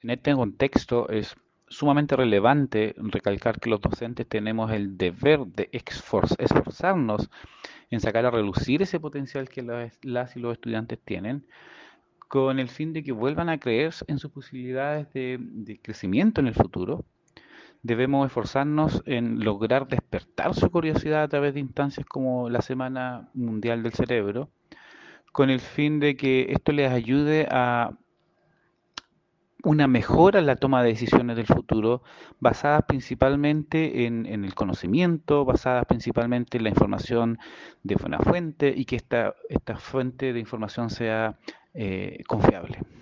En este contexto es sumamente relevante recalcar que los docentes tenemos el deber de esforzarnos en sacar a relucir ese potencial que las y los estudiantes tienen, con el fin de que vuelvan a creer en sus posibilidades de crecimiento en el futuro. Debemos esforzarnos en lograr despertar su curiosidad a través de instancias como la Semana Mundial del Cerebro, con el fin de que esto les ayude a una mejora en la toma de decisiones del futuro, basadas principalmente en el conocimiento, basadas principalmente en la información de buena fuente y que esta fuente de información sea confiable.